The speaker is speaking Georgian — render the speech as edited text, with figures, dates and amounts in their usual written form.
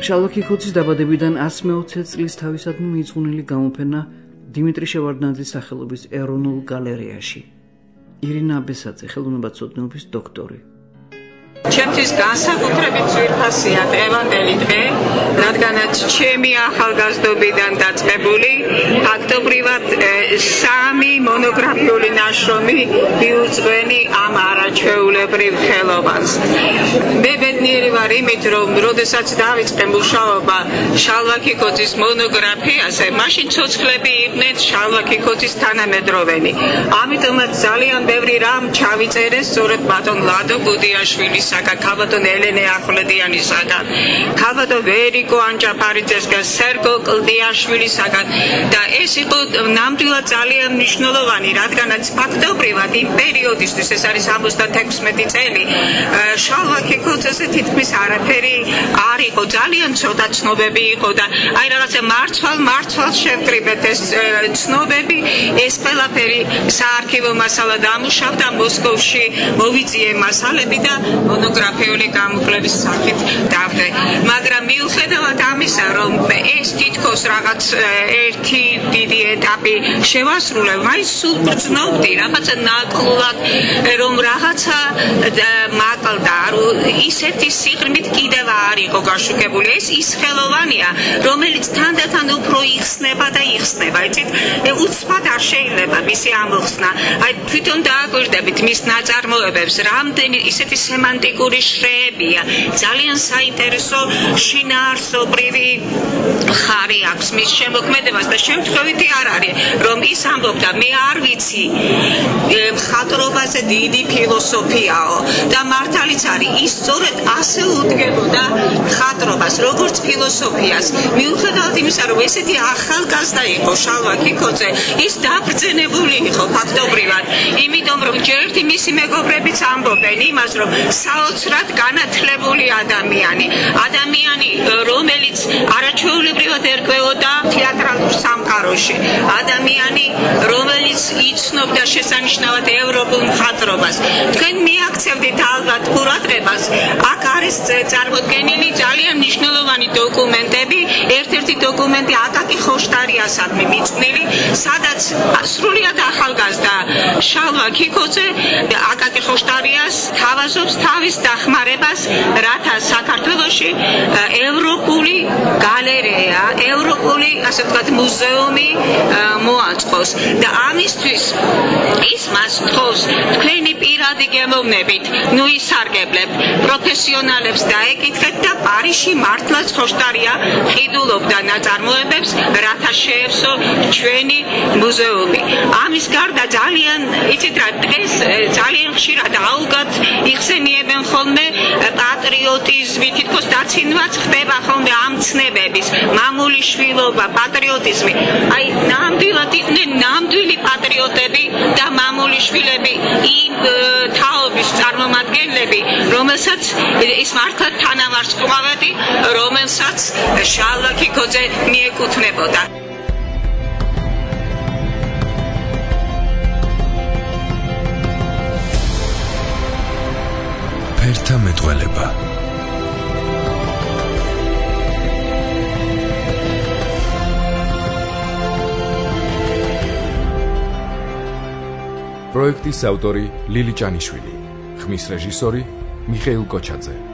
შალვა ქიქოძის დაბადებიდან 120 წლის თავისადმი მიძღვნილი გამოფენა დიმიტრი შევარდნაძის სახელობის ეროვნულ გალერეაში. ირინა აბესაძე, ხელოვნებაცოდნეობის დოქტორი. ჩემთვის განსაკუთრებით ძვირფასია დღევანდელი დღე, რადგანაც ჩემი ახალგაზრდობიდან დაწყებული ფაქტობრივად 3 მონოგრაფიული ნაშრომი მიუძღვენი ამ არაჩვეულებრივ ხელოვანს. მე ბედნიერი ვარ იმით, რომ როდესაც დავიწყე მუშაობა შალვა ქიქოძის მონოგრაფიაზე, მაშინ ცოცხლები იყვნენ შალვა ქიქოძის თანამედროვენი. ამიტომაც ძალიან ბევრი რამ ჩავიწერე სწორედ ბატონ ლადო გუდიაშვილის ქალბატონ ელენე ახვლედიანისაგან, ქალბატონ ვერიკო ანჯაფარიძესგან, სერგო კლდიაშვილისაგან და ეს იყო ნამდვილად ძალიან მნიშვნელოვანი, რადგანაც ფაქტობრივად იმ პერიოდისთვის, ეს არის 76 წელი, შალვა ქიქოძეზე თითქმის არაფერი არ იყო, ძალიან ცოტა ცნობები იყო და აი რაღაცა მართვალ შევკრიბეთ ეს ცნობები, ეს ყველაფერი საარქივო მასალა დამუშავდა მოსკოვში, მოვიძიე მასალები და მონოგრაფიული გამოკვლევის სახით დავდე. მაგრამ მიუხედავად ამისა, რომ ეს თითქოს რაღაც ერთი დიდი ეტაპი შევასრულე, მაინც სულ გრძნობდი რაღაცა ნაკლულად, რომ რაღაცა მაკლდა, ისეთი სიღრმით კიდევ არ იყო გაშუქებული. ეს ის ხელოვანია, რომელიც თანდათან უფრო იხსნება და იხსნება. იცით, უცბად არ შეიძლება მისი ამოხსნა. აი თვითონ დააკვირდებით მის ნაწარმოებებს, რამდენი ისეთი სემანტიკური შრეებია, ძალიან საინტერესო შინაარსობრივი ხარი აქვს მის შემოქმედებას და შემთხვევითი არ არის, რომ ის ამბობდა, მე არ ვიცი მხატვრობაზე დიდი ფილოსოფიაო და მართალიც არის, ის სწორედ ასე უდგებოდა მხატვრობას, როგორც ფილოსოფიას. მიუხედავად იმისა, რომ ესეთი ახალგაზრდა იყო შალვა ქიქოძე, ის დაბრძენებული იყო ფაქტობრივად, იმიტომ რომ ჯერჯერობით მისი მეგობრებიც ამბობენ იმას, რომ საოცრად განათლებული ადამიანი, რომელიც არაჩვეულებრივად ერკვეოდა თეატრალურ სამყაროში, ადამიანი, რომელიც იცნობდა შესანიშნავად ევროპულ მხატვრობას. თქვენ მიაქცევდით ალბათ ყურადღებას, აქ არის წარმოდგენილი ძალიან მნიშვნელოვანი დოკუმენტები, ერთ-ერთი დოკუმენტი აკაკი ხოშტარიასადმი მიძღვნილი, სადაც სრულიად ახალგაზრდა შალვა ქიქოძე აკაკი ხოშტარიას თავაზობს თავის დახმარებას, რათა საქართველოში ევროპული გალერეა, ევროპული, ასე ვთქვათ, მუზეუმი მოაწყოს და ამისთვის ის მას თხოვს თქვენი პირადი გემოვნებით, ისარგებლებთ, პროფესიონალებს დაეკითხეთ და პარიზში მართლაც ხოშტარია ყიდულობდა ნაწარმოებებს, რათა შეეცო ჩვენი მუზეუმი. ამის გარდა ძალიან, იცით რა, დღეს ძალიან ხშირად აუგად იხსენიებენ ხოლმე პატრიოტიზმი, თითქოს დაცინვაც ხდება ხოლმე ამ ცნებების, მამულიშვილობა, პატრიოტიზმი. აი, ნამდვილად იყვნენ ნამდვილი პატრიოტები და მამულიშვილები, იმ თაობის წარმომადგენლები, რომელსაც ის მართლაც თანავარსკვლავედი, რომელსაც შალვა ქიქოძე მიეკუთვნებოდა. ფერთა მეტყველება. პროექტის ავტორი ლილი ჭანიშვილი, ხმის რეჟისორი მიხეილ კოჩაძე.